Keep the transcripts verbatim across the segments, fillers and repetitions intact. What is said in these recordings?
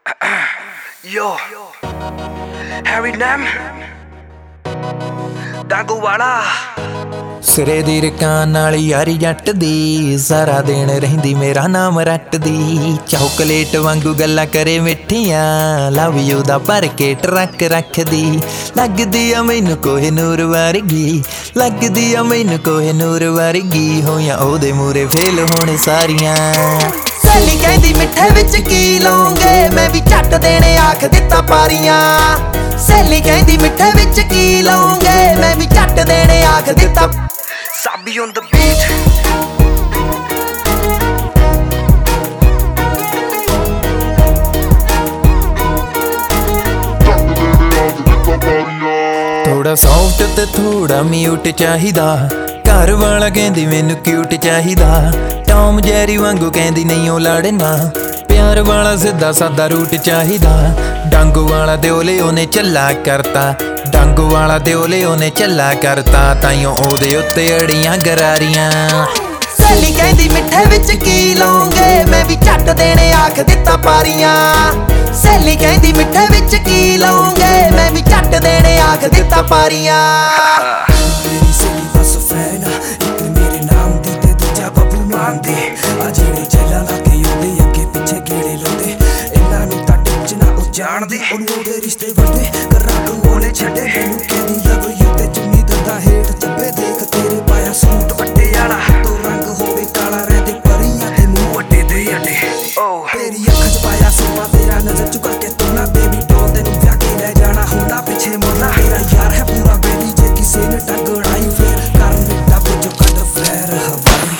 Yo, Harry Nam, Dango Wala. ਸਿਰੇ ਦੀ ਰਕਾਨ ਨਾਲ ਯਾਰੀ ਜੱਟ ਦੀ, ਸਾਰਾ ਦਿਨ ਰਹਿੰਦੀ ਮੇਰਾ ਨਾਮ ਰੱਟਦੀ। ਚੌਕਲੇਟ ਵਾਂਗੂ ਗੱਲਾਂ ਕਰੇ ਮਿੱਠੀਆਂ, ਲਵ ਯੂ ਦਾ ਭਰ ਕੇ ਟਰੱਕ ਰੱਖਦੀ। ਲੱਗਦੀ ਆ ਮੈਨੂੰ ਕੋਹੇ ਨੂਰ ਵਰਗੀ, ਲੱਗਦੀ ਆ ਮੈਨੂੰ ਕੋਹੇ ਨੂਰ ਵਰਗੀ। ਹੋਈਆਂ ਉਹਦੇ ਮੂਰੇ ਫੇਲ ਹੋਣ ਸਾਰੀਆਂ। ਸਹੇਲੀ ਕਹਿੰਦੀ ਮਿੱਠੇ ਵਿੱਚ ਕੀ ਲਓਗੇ, ਮੈਂ ਵੀ ਝੱਟ ਦੇਣੇ ਆਖ ਦਿੱਤਾ ਪਾਰੀਆਂ। ਸਹੇਲੀ ਕਹਿੰਦੀ ਮਿੱਠੇ ਵਿੱਚ ਕੀ ਲਓਗੇ, ਮੈਂ ਵੀ ਝੱਟ ਦੇਣੇ ਆਖ ਦਿੱਤਾ। Sabi on the beat. ਥੋੜਾ ਸੌਫਟ ਤੇ ਥੋੜਾ ਮਿਊਟ ਚਾਹੀਦਾ, ਘਰ ਵਾਲਾ ਕਹਿੰਦੀ ਮੈਨੂੰ ਕਿਊਟ ਚਾਹੀਦਾ। ਟੌਮ ਜੈਰੀ ਵਾਂਗੂ ਕਹਿੰਦੀ ਨਹੀਂ ਉਹ ਲੜਨਾ, ਪਿਆਰ ਵਾਲਾ ਸਿੱਧਾ ਸਾਦਾ ਰੂਟ ਚਾਹੀਦਾ। ਡਾਂਗੂ ਵਾਲਾ ਦਿਓਲੇ ਉਹਨੇ ਚੱਲਾ ਕਰਤਾ, ਡਾਂਗੂ ਵਾਲਾ ਦਿਓਲੇ ਉਹਨੇ ਚੱਲਾ ਕਰਤਾ। ਤਾਈਓ ਉਹਦੇ ਉੱਤੇ ਅੜੀਆਂ ਗਰਾਰੀਆਂ। ਸਹੇਲੀ ਕਹਿੰਦੀ ਮਿੱਠੇ ਵਿੱਚ ਕੀ ਲਓਗੇ, ਮੈਂ ਵੀ ਝੱਟ ਦੇਣੇ ਆਖ ਦਿੱਤਾ ਪਾਰੀਆਂ। ਸਹੇਲੀ ਕਹਿੰਦੀ ਮਿੱਠੇ ਵਿੱਚ ਕੀ ਲਓਗੇ, ਮੈਂ ਵੀ ਝੱਟ ਦੇਣੇ ਆਖ ਦਿੱਤਾ ਪਾਰੀਆਂ। ਮੇਰੀ ਸਹੇਲੀ ਬਸ ਫੈਨ ਆ, ਇੱਕ ਮੇਰੇ ਨਾਮ ਦੀ ਤੇ ਦੂਜਾ ਬੱਬੂ ਮਾਨ ਦੀ। ਆ ਜਿਹੜੇ ਜੇਲਾਂ ਲਾ ਕੇ ਆਉਂਦੇ ਅੱਗੇ ਪਿੱਛੇ ਗੇੜੇ ਲਾਉਂਦੇ, ਇਹਨਾਂ ਨੂੰ ਤਾਂ ਟਿੱਚ ਨਾ ਉਹ ਜਾਣਦੇ। ਉਹਨੂੰ ਉਹਦੇ ਰਿਸ਼ਤੇ ਵੱਡੇ ਕਰਾਂ ਤੂੰ ਉਹਨੇ ਛੱਡੇ, ਮੈਨੂੰ ਕਹਿੰਦੀ ਲਵ ਯੂ ਤੇ ਚੁੰਨੀ ਦੰਦਾ ਹੇਠ ਚੱਬੇ। ਦੇਖ ਤੇਰੇ ਪਾਇਆ ਸੂਟ ਵੱਡੇ ਵਾਲਾ, ਤੋਂ ਰੰਗ ਹੋਵੇ ਕਾਲਾ ਰਹਿੰਦੇ ਪਰੀਆਂ ਤੇ ਮੂੰਹ ਵੱਡੇ ਦੇ ਅੱਡੇ। ਤੇਰੀ ਅੱਖ ਚ ਪਾਇਆ ਸੋਨਾ ਤੇਰਾ ਨਜ਼ਰ ਚੁਕਾ ਕੇ ਤੋਨਾ, ਬੇਬੀ ਡੋਲ ਤੈਨੂੰ ਵਿਆਹ ਕੇ ਲੈ ਜਾਣਾ ਹੁੰਦਾ ਪਿੱਛੇ ਮੁੜਨਾ। ਤੇਰਾ ਯਾਰ ਹੈ ਪੂਰਾ ਬੇਬੀ, ਜੇ ਕਿਸੇ ਨੇ ਟੱਗ ਅੜਾਈ ਫੇਰ ਕਰਨ ਦਿੱਤਾ ਪੁੱਜੋ ਕੱਢ ਫਲੈਰ ਹਵਾਈ।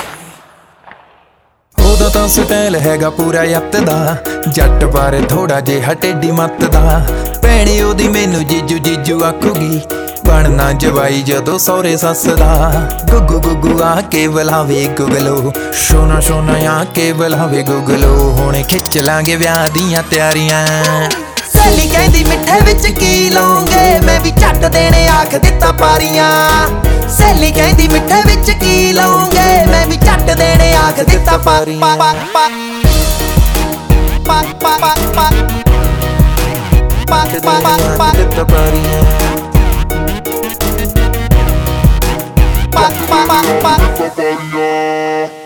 ਉਹਦਾ ਤਾਂ ਸਟਾਈਲ ਹੈਗਾ ਪੂਰਾ ਯੱਤ ਦਾ, ਜੱਟ ਬਾਰੇ ਥੋੜਾ ਜਿਹਾ ਟੇਢੀ ਮੱਤ ਦਾ। ਭੈਣੇ ਉਹਦੀ ਮੈਨੂੰ ਜੀਜੂ ਜੀਜੂ ਆਖੂਗੀ, ਬਣਨਾ ਜਵਾਈ ਜਦੋਂ ਸਹੁਰੇ ਸੱਸ ਦਾ। ਗੁੱਗੂ ਗੁੱਗੂ ਆ ਕੇ ਬੁਲਾਵੇ ਗੁਗਲੋ, ਸੋਨਾ ਸੋਨਾ ਆ ਕੇ ਬੁਲਾਵੇ ਗੁਗਲੋ। ਹੁਣ ਖਿੱਚ ਲਾਂਗੇ ਵਿਆਹ ਦੀਆਂ ਤਿਆਰੀਆਂ। ਸਹੇਲੀ ਕਹਿੰਦੀ ਮਿੱਠੇ ਵਿੱਚ ਕੀ ਲਓਗੇ, ਮੈਂ ਵੀ ਝੱਟ ਦੇਣੇ ਆਖ ਦਿੱਤਾ ਪਾਰੀਆਂ। ਸਹੇਲੀ ਕਹਿੰਦੀ ਮਿੱਠੇ ਵਿੱਚ ਕੀ ਲਓਗੇ, ਮੈਂ ਵੀ ਝੱਟ ਦੇਣੇ ਆਖ ਦਿੱਤਾ ਪਾਰੀਆਂ। Paparia.